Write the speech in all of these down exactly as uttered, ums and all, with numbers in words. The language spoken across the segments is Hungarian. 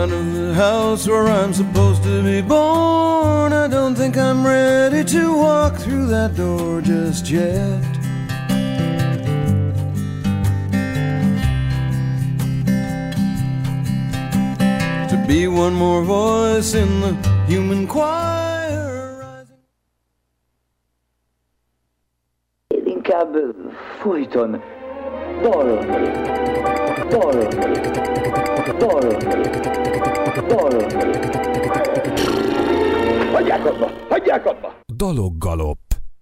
out of the house where I'm supposed to be born. I don't think I'm ready to walk through that door just yet. To be one more voice in the human choir rising. Én inkább folyton dalolni, dalolni, dalolni, dalolni. Hagyják abba, hagyják abba! Daloggalop.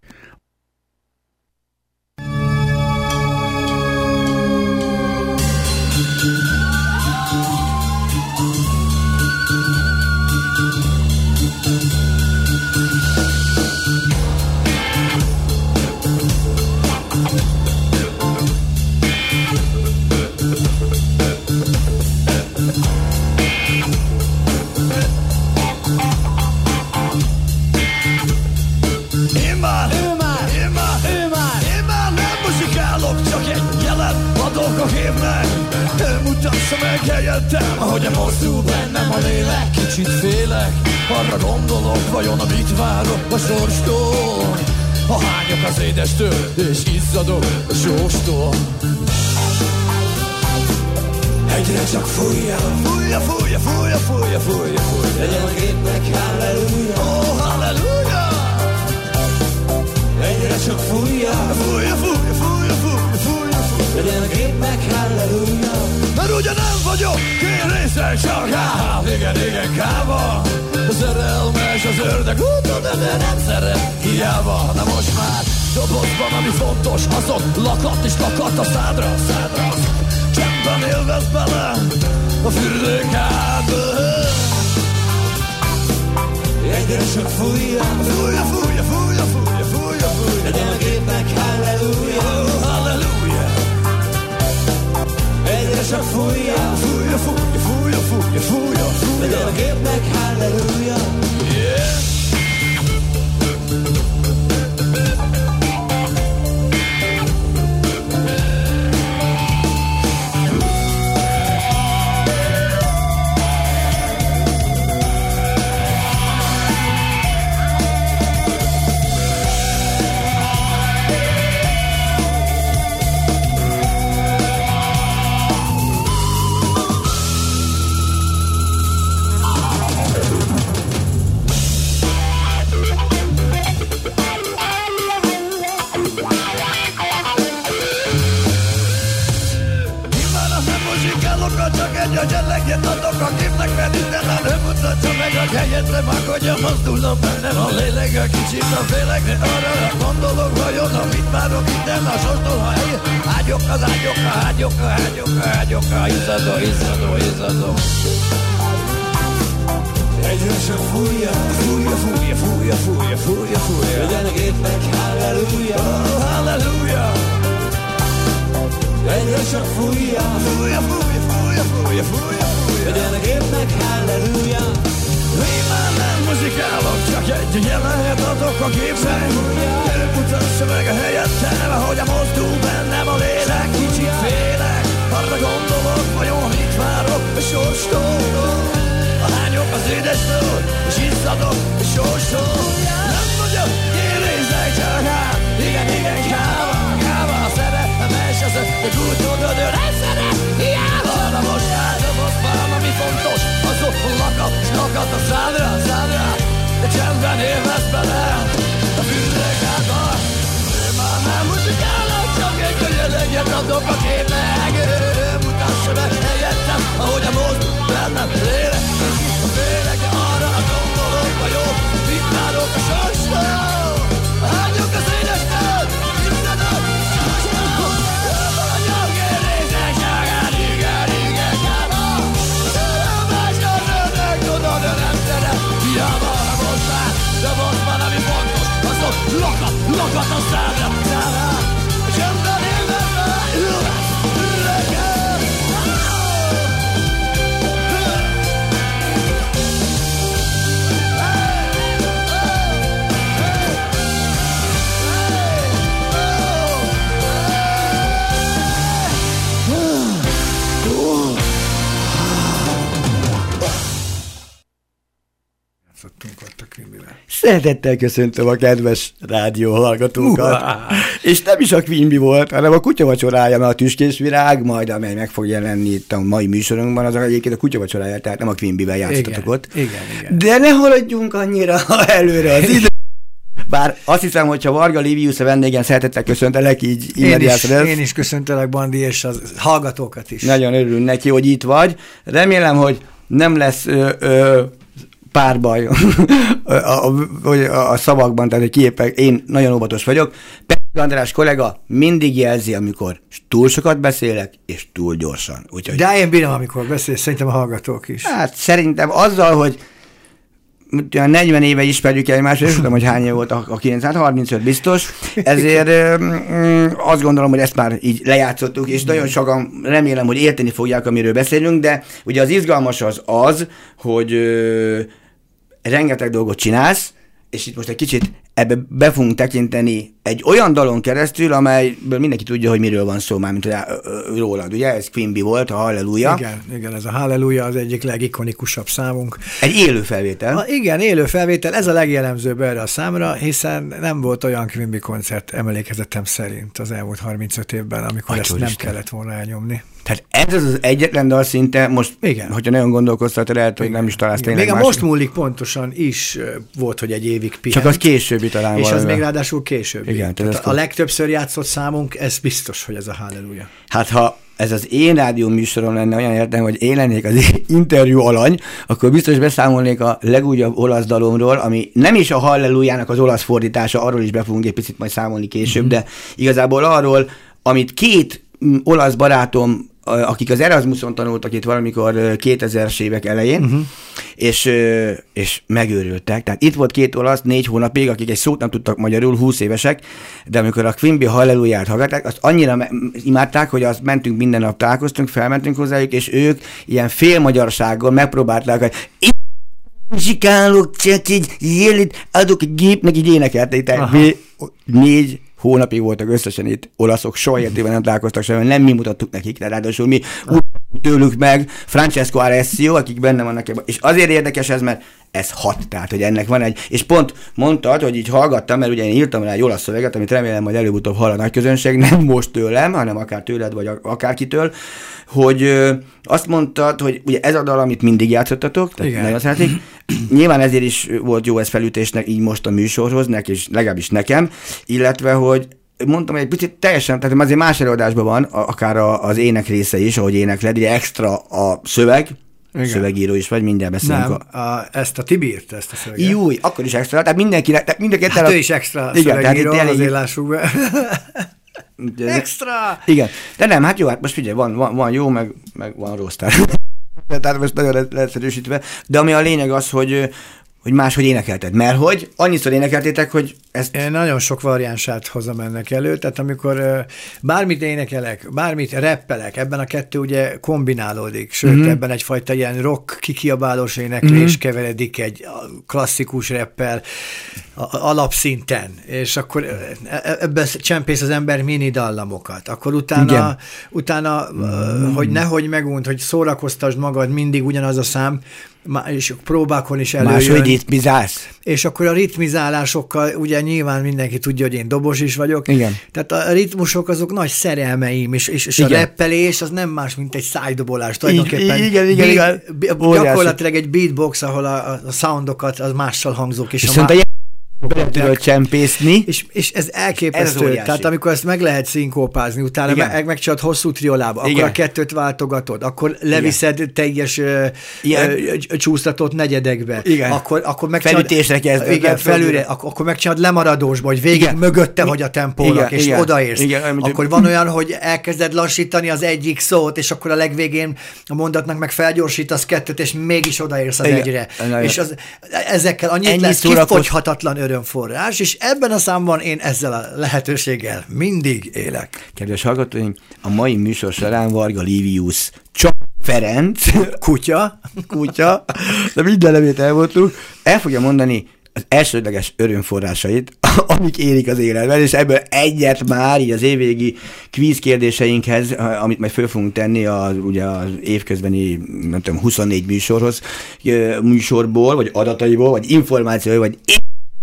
Mutassa meg helyettem, ahogy mozdul bennem a lélek. Kicsit félek, arra gondolok, vajon a mit várok a sorstól. Ahányok az édestől, és izzadok a sóstól. Egyre csak fújja, fújja, fújja, fújja, fújja, fújja, fújja. Legyen a gépnek halleluja, oh halleluja. Egyre csak fújja, fújja, fújja, fújja, fújja, fújja. Legyen a gépnek halleluja. Mert ugye nem vagyok kérészel csak hát, igen, igen, káva. A szerelmes az ördög úton, de nem szeret hiába. Na most már dobozban, ami fontos, azok lakat és lakat a szádra, szádra. Csendben élvez bele a fürdőkádba. Egyre csak fújja, fújja, fújja, fújja, fújja, fújja, fújja. Legyen a gépnek halleluja, oh, halleluja. Egyre csak fújja, fújja, fújja, fújja, fújja, fújja, fújja. Legyen a gépnek halleluja, yeah. Hogyan mozdulnom bennem a lélek, kicsit a félek, de arra gondolok, vajon a mit várok innen a sorstól, ha eljön. Ágyok az ágyok, a ágyok, a ágyok, a ágyok, a izzadó, izzadó, izzadó. Egyre csak fújja, fújja, fújja, fújja, fújja, fújja, fújja. Legyen a gépnek halleluja, oh, halleluja. Egyre csak fújja, fújja, fújja, fújja, fújja, fújja, fújja. Legyen a gépnek halleluja. Én már nem muzsikálok, csak egy jelenet adok a képnek. Ő mutassa meg a helyettem, ahogy a mozdul bennem a lélek. Kicsit félek, arra gondolok, vajon mit várok a sorstól. Ahányok az édestől, és izzadok a sorstól. Nem vagyok kérészek, csak hát, igen, igen, káva, káva. Szeretemes az ötök úgy tudod, ő nem szeret, hiába. Na most áldozottam, ami fontos, azok lakat, s lakat a szádra, szádra. De csendben élvez bele a fürdőkádba. Ő már nem muzsikálok, csak egy könyöleget adok a képnek. Ő mutassa meg helyettem, ahogy a mozdul bennem lélek. A félek, de arra gondolok, vajon mit várok a sorstól. Hányok az édestől, izzadok, sorstól. Ő vagyok, én részeg, Szeretettel köszöntöm a kedves rádió hallgatókat. Uh, és nem is a Quimby volt, hanem a kutyavacsorája, mert a Tüskés Virág, majd amely meg fog jelenni itt a mai műsorunkban, az egyébként a kutyavacsorája, tehát nem a Quimbyvel játszottatok ott. Igen, igen. De ne haladjunk annyira előre az idő. Bár azt hiszem, hogyha Varga Livius a vendégem, szeretettel köszöntelek, így én is, én is köszöntelek, Bandi, és az hallgatókat is. Nagyon örülünk neki, hogy itt vagy. Remélem, hogy nem lesz ö, ö, párbaj a, a, a, a szavakban, tehát hogy kiépek, én nagyon óvatos vagyok. Petr András kollega mindig jelzi, amikor túl sokat beszélek, és túl gyorsan. Úgyhogy... De én bírom, amikor beszélsz, szerintem a hallgatók is. Hát szerintem azzal, hogy negyven éve ismerjük egymást, és tudom, hogy hány év volt a kilencszázharmincöt biztos, ezért ö, azt gondolom, hogy ezt már így lejátszottuk, és nagyon sokan remélem, hogy érteni fogják, amiről beszélünk, de ugye az izgalmas az az, hogy ö, rengeteg dolgot csinálsz, és itt most egy kicsit ebbe be fogunk tekinteni egy olyan dalon keresztül, amelyből mindenki tudja, hogy miről van szó, mármint rólad, ugye? Ez Quimby volt, a Halleluja. Igen, igen, ez a Halleluja az egyik legikonikusabb számunk. Egy élő felvétel. A, igen, élő felvétel, ez a legjellemzőbb erre a számra, hiszen nem volt olyan Quimby koncert emlékezetem szerint az elmúlt harmincöt évben, amikor Acsor ezt nem Isten. kellett volna elnyomni. Tehát ez az, az egyetlen dal szinte, most, igen. hogyha nagyon gondolkoztatod, lehet, hogy nem is találsz tényleg még a most múlik pontosan is volt, hogy egy évig pihent. Csak az későbbi talán és valami. az még ráadásul későbbi. Igen, tehát a a legtöbbször játszott számunk, ez biztos, hogy ez a Halleluja. Hát ha ez az én rádió műsorom lenne, olyan értem, hogy én lennék az interjú alany, akkor biztos beszámolnék a legújabb olasz dalomról, ami nem is a Hallelujának az olasz fordítása, arról is be fogunk egy picit majd számolni később, mm-hmm. de igazából arról, amit két olasz barátom, akik az Erasmuson tanultak itt valamikor kétezres évek elején, uh-huh. és, és megőrültek. Tehát itt volt két olasz négy hónapig, akik egy szót nem tudtak magyarul, húsz évesek, de amikor a Quimby Halleluját hallgatták, azt annyira imádták, hogy azt mentünk minden nap, találkoztunk, felmentünk hozzájuk, és ők ilyen félmagyarsággal megpróbálták, hogy zsikálok, csak így jélit, adok egy gépnek, így énekelték. Négy hónapig voltak összesen itt olaszok, soha életében nem találkoztak sem, nem mi mutattuk nekik, de ráadásul mi úgy tőlük meg Francesco Alessio, akik benne vannak ebben. És azért érdekes ez, mert ez hat, tehát, hogy ennek van egy, és pont mondtad, hogy így hallgattam, mert ugye én írtam rá egy olasz szöveget, amit remélem, hogy előbb-utóbb hall a nagy közönség, nem most tőlem, hanem akár tőled, vagy akárkitől, hogy ö, azt mondtad, hogy ugye ez a dal, amit mindig játszottatok, tehát nagyon szeretik, nyilván ezért is volt jó ez felütésnek így most a műsorhoz, nek, és legalábbis nekem, illetve, hogy mondtam, hogy egy picit teljesen, tehát azért más előadásban van, akár az ének része is, ahogy énekled, ugye extra a szöveg, igen. Szövegíró is vagy, mindjárt beszélünk. Nem, a... A, ezt a Tibi írt, ezt a szöveget. Júj, akkor is extra, tehát mindenkinek, tehát mindenki... Hát ő is extra igen, szövegíró, tehát azért lássuk be. Extra! Igen, de nem, hát jó, hát most figyelj, van, van, van jó, meg, meg van rossz. Tehát most nagyon leegyszerűsítve, de ami a lényeg az, hogy hogy máshogy énekelted, mert hogy annyiszor énekeltétek, hogy ezt... Én nagyon sok variánsát hozom ennek elő, tehát amikor uh, bármit énekelek, bármit reppelek, ebben a kettő ugye kombinálódik, sőt, mm-hmm. ebben egyfajta ilyen rock kikiabálós éneklés mm-hmm. keveredik egy klasszikus reppel alapszinten, és akkor ebben csempész az ember mini dallamokat, akkor utána, igen. utána mm. hogy nehogy megunt, hogy szórakoztasd magad, mindig ugyanaz a szám, és próbákon is előjön. Máshogy ritmizálsz. És akkor a ritmizálásokkal, ugye nyilván mindenki tudja, hogy én dobos is vagyok. Igen. Tehát a ritmusok azok nagy szerelmeim, és, és, és a reppelés az nem más, mint egy szájdobolás. Tulajdonképpen igen, igen, igen. Gyakorlatilag egy beatbox, ahol a, a soundokat az mással hangzók. És, és a bele tudod csempészni. És, és ez elképesztő. Ez tehát amikor ezt meg lehet szinkópázni, utána meg, megcsinálod hosszú triolába, akkor igen. a kettőt váltogatod, akkor leviszed igen. teljes ö, ö, csúsztatott negyedekbe. Igen. Akkor, akkor megcsinálod... Felütésre kezded. Igen, felülre. Akkor, akkor megcsinálod lemaradósba, hogy végig igen. mögötte vagy a tempónak, és igen. odaérsz. Igen. Akkor van olyan, hogy elkezded lassítani az egyik szót, és akkor a legvégén a mondatnak meg felgyorsítasz kettőt, és mégis odaérsz az igen. egyre. Igen. És az, ezekkel annyit ennyi lesz kifogyhatatlan örömforrás, és ebben a számban én ezzel a lehetőséggel mindig élek. Kedves hallgatóink, a mai műsor során Varga Livius Csak Ferenc, kutya, kutya, de minden nevét elmondtuk, el fogja mondani az elsődleges örömforrásait, amik érik az életben, és ebből egyet már így az évvégi kvíz kérdéseinkhez, amit majd föl fogunk tenni az, ugye az évközbeni, nem tudom, huszonnégy műsorhoz, műsorból, vagy adataiból, vagy információi, vagy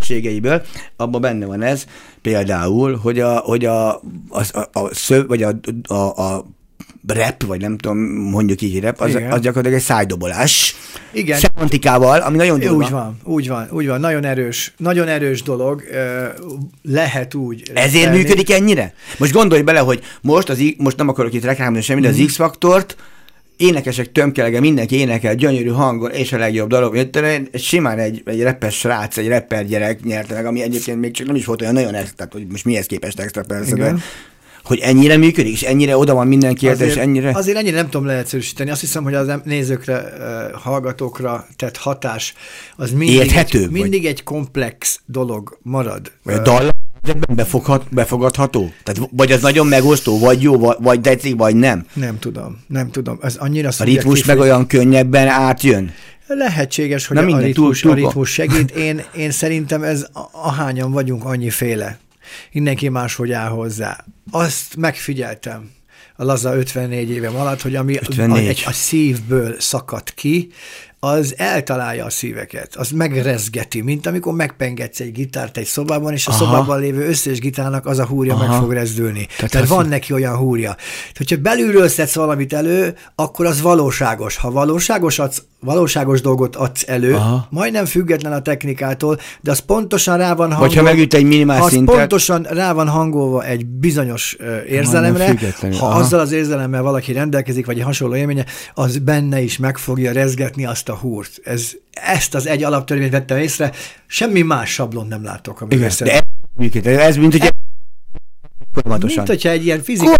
képességeiből, abban benne van ez, például, hogy a, hogy a, a, a, a szöv, vagy a, a, a rap, vagy nem tudom, mondjuk így rap, az, az gyakorlatilag egy szájdobolás. Igen. Szemantikával, ami nagyon durva. Úgy van, úgy van, úgy van. Nagyon erős, nagyon erős dolog. Lehet úgy. Ezért tenni. Működik ennyire? Most gondolj bele, hogy most, az, most nem akarok itt reklámozni semmi, de az mm. X-faktort énekesek tömkelege, mindenki énekel, gyönyörű hangon, és a legjobb darab. Simán egy, egy rappes srác, egy rapper gyerek nyerte meg, ami egyébként még csak nem is volt olyan nagyon extra, hogy most mihez képest extra persze, de hogy ennyire működik, és ennyire oda van mindenki, és ennyire... Azért ennyire nem tudom leegyszerűsíteni. Azt hiszem, hogy az nézőkre, hallgatókra tett hatás az mindig, egy, mindig egy komplex dolog marad. Vagy a dal befoghat, befogadható? Tehát vagy az nagyon megosztó, vagy jó, vagy tetszik, vagy nem? Nem tudom, nem tudom. Ez annyira a ritmus meg olyan könnyebben átjön? Lehetséges, hogy a ritmus, a ritmus segít. Én, én szerintem ez ahányan vagyunk annyiféle. Mindenki máshogy áll hozzá. Azt megfigyeltem a laza ötvennégy évem alatt, hogy ami a, egy, a szívből szakadt ki, az eltalálja a szíveket, az megrezgeti, mint amikor megpengetsz egy gitárt egy szobában, és a Aha. szobában lévő összes gitárnak az a húrja Aha. meg fog rezdülni. Tehát, Tehát van neki olyan húrja. Hogyha belülről szedsz valamit elő, akkor az valóságos. Ha valóságos, adsz, valóságos dolgot adsz elő, Aha. majdnem független a technikától, de az pontosan rá van hangolva. Vagy ha megüt egy minimál szintet. pontosan rá van hangolva egy bizonyos uh, érzelemre, ha Aha. azzal az érzelemmel valaki rendelkezik, vagy egy hasonló élménye, az benne is meg fogja rezgetni azt a húrt. Ez, ezt az egy alaptörvényt vettem észre, semmi más sablon nem látok. Igen, de ez, működik, ez mint hogy folyamatosan. Mint hogyha egy ilyen fizikai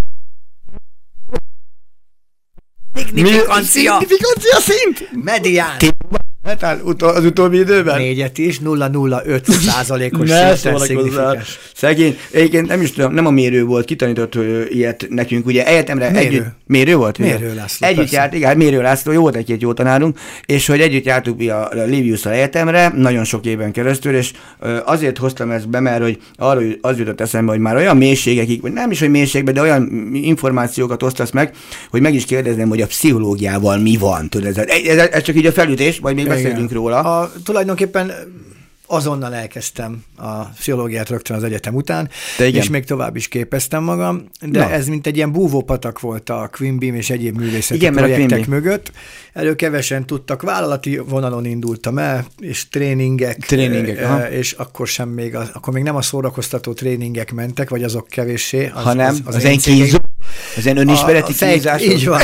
Signifikancia. Signifikancia szint? Medián. Hát az utóbbi időben? Négyet is, nulla egész nulla öt százalékos szinten szignifikáns. Szegény. Egyébként nem is tudom, nem a mérő volt, kitanított ilyet nekünk, ugye egyetemre mérő. együtt. Mérő volt? Mérő László. Együtt persze. járt, igen, Mérő László, jó volt egy-két jó tanárunk, és hogy együtt jártuk a Liviusszal egyetemre, nagyon sok éven keresztül, és azért hoztam ezt be, mert hogy arról az jutott eszembe, hogy már olyan mélységekig, vagy nem is, hogy mélységben, de olyan információkat osztasz meg, hogy meg is kérdezném, hogy a pszichológiával mi van. Tudod, ez, ez, ez csak így a felütés, majd még beszélünk róla. A, tulajdonképpen azonnal elkezdtem a pszichológiát rögtön az egyetem után, és még tovább is képeztem magam, de Na. ez mint egy ilyen búvópatak volt a Queen Beam és egyéb művészeti Igen, projektek mögött. Elő kevesen tudtak, vállalati vonalon indultam el, és tréningek, tréningek e, és akkor sem még, a, akkor még nem a szórakoztató tréningek mentek, vagy azok kevéssé. Az, hanem az, az, az, az én kínzó, az én önismereti kínzás. Így van.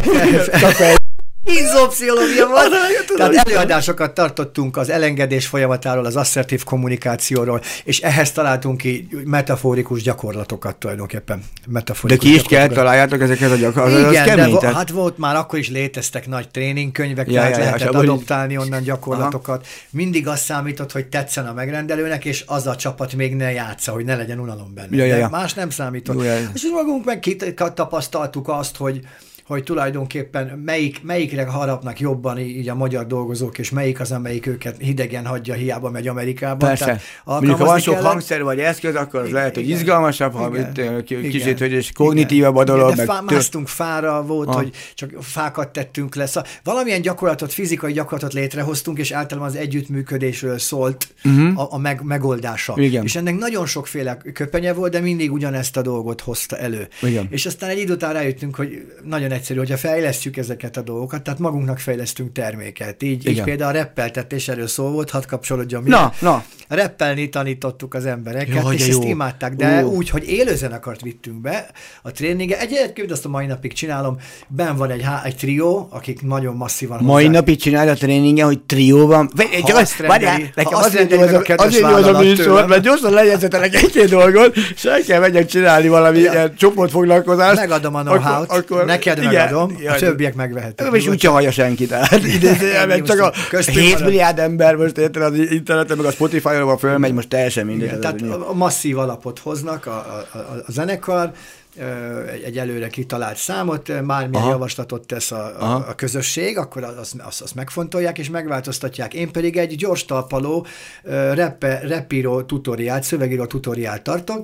Kínzópszichológia volt. Tehát előadásokat tartottunk az elengedés folyamatáról, az asszertív kommunikációról, és ehhez találtunk ki metaforikus gyakorlatokat tulajdonképpen. Metaforikus de ki is kell találjátok ezeket a gyakorlatokat? Igen, kemény, de tehát... hát volt már, akkor is léteztek nagy tréningkönyvek, ja, tehát ja, lehetett ja, adoptálni is... onnan gyakorlatokat. Aha. Mindig azt számított, hogy tetszen a megrendelőnek, és az a csapat még ne játsza, hogy ne legyen unalom benne. Ja, ja, ja. De más nem számított. Ja, ja. És magunk meg tapasztaltuk azt, hogy hogy tulajdonképpen melyik, melyikre harapnak jobban így a magyar dolgozók, és melyik az, amelyik őket hidegen hagyja, hiába megy Amerikában. Persze. Mondjuk, ha van sok hangszer vagy eszköz, akkor az lehet, hogy izgalmasabb, ha kicsit, hogy és kognitívabb a dolog. De fá, másztunk fára, volt, ah. hogy csak fákat tettünk le. Szóval valamilyen gyakorlatot, fizikai gyakorlatot létrehoztunk, és általában az együttműködésről szólt uh-huh. a, a meg, megoldása. Igen. És ennek nagyon sokféle köpenye volt, de mindig ugyanezt a dolgot hozta elő. Igen. És aztán egy idő után rájöttünk, hogy nagyon egyszerű, hogyha fejlesztjük ezeket a dolgokat, tehát magunknak fejlesztünk terméket. Így, így például a reppeltetés erről szó volt, hadd kapcsolódjon. Na, na. Reppelni tanítottuk az embereket, jó, és ezt jó. imádták, de Ó. úgy, hogy élőzenekart vittünk be a tréninge. Egyébként azt a mai napig csinálom, benn van egy, egy trió, akik nagyon masszívan Mai hozzá. napig csinálja a tréninge, hogy trió van. Várjál, nekem azért jó az a kedves vállalat, mert gyorsan lejegyzetelek egy-két dolgot, és el kell megyek csinálni valami ilyen csoportfoglalkozást. Megadom a know-how-t, neked megadom, a többiek megvehetik. És úgyse hallja senki, tehát csak a hét milliárd ember most érted az interneten, meg a Spotify-ra fölmegy, most teljesen mindegy. Tehát a masszív alapot hoznak a, a, a, a zenekar, egy előre kitalált számot, bármilyen Aha. javaslatot tesz a, a, a közösség, akkor azt, azt, azt megfontolják és megváltoztatják. Én pedig egy gyors talpaló, repíró tutoriált, szövegíró tutoriált tartok,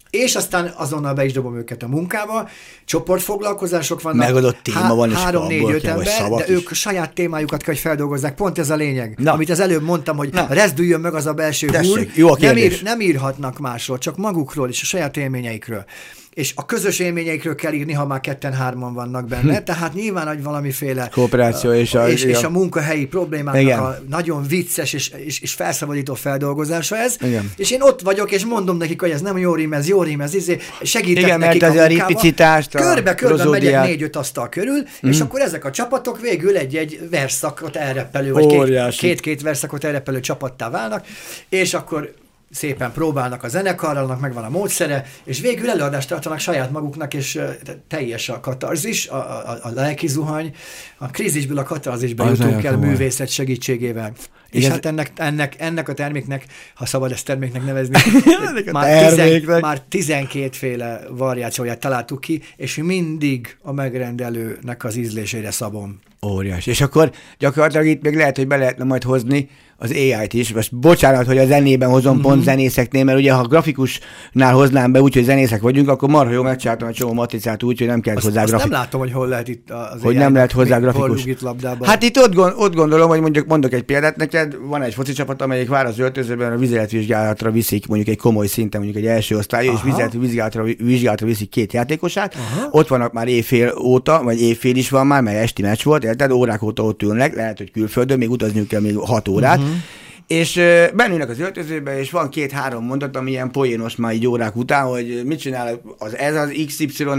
és aztán azonnal be is dobom őket a munkába, csoportfoglalkozások vannak. Megadott téma van, és három, négy, öt kell, ember, de is. ők saját témájukat kell, hogy feldolgozzák. Pont ez a lényeg. Na. Amit az előbb mondtam, hogy Na. rezdüljön meg az a belső Tessék, húr. jó a nem, kérdés. ír, nem írhatnak másról, csak magukról és a saját élményeikről. És a közös élményeikről kell írni, ha már ketten-hárman vannak benne. Hm. Tehát nyilván, hogy valamiféle kooperáció és a, és, és a, a munkahelyi problémának igen. a nagyon vicces és, és, és felszabadító feldolgozása ez. Igen. És én ott vagyok, és mondom nekik, hogy ez nem jó rím, ez jó rím, ez izé, segítek igen, nekik mert a az a munkába. ripicitást, a Körbe-körbe megyek rozódiát. négy-öt asztal körül, mm. és akkor ezek a csapatok végül egy-egy versszakot elreppelő, vagy Óriási. két-két versszakot elreppelő csapattá válnak, és akkor szépen próbálnak a zenekarral, annak megvan a módszere, és végül előadást tartanak saját maguknak, és uh, teljes a katarzis, a, a, a lelki zuhany. A krízisből a katarzisba Az jutunk nagyon el komoly. művészet segítségével. És Igen. hát ennek, ennek, ennek a terméknek, ha szabad ezt terméknek nevezni, a már, tizen, terméknek. már tizenkétféle variációját találtuk ki, és mindig a megrendelőnek az ízlésére szabom. Óriás. És akkor gyakorlatilag itt még lehet, hogy be lehetne majd hozni az á í-t is. Most bocsánat, hogy a zenében hozom uh-huh. pont zenészeknél, mert ugye ha grafikusnál hoznám be úgy, hogy zenészek vagyunk, akkor marha jól megcsináltam a csomó matricát úgy, hogy nem kell Azt, hozzá azt grafikus. nem látom, hogy hol lehet itt az Hogy nem lehet hozzá grafikus. Hát itt ott, gond, ott gondolom, hogy mondjuk mondok egy példát neked, van egy foci csapat, amelyik vár az öltözőben, a vizsgálatvizsgálatra viszik mondjuk egy komoly szinten, mondjuk egy első osztályú, és vizsgálatra, vizsgálatra viszik két játékosát. Aha. Ott vannak már éjfél óta, vagy éjfél is van már, mert esti meccs volt, érted? Órák óta ott ülnek, lehet, hogy külföldön, még utazniuk kell még hat órát. Uh-huh. És uh, bennülnek az öltözőbe, és van két-három mondat, ami ilyen poénos már így órák után, hogy mit csinál az, ez az iksz ipszilon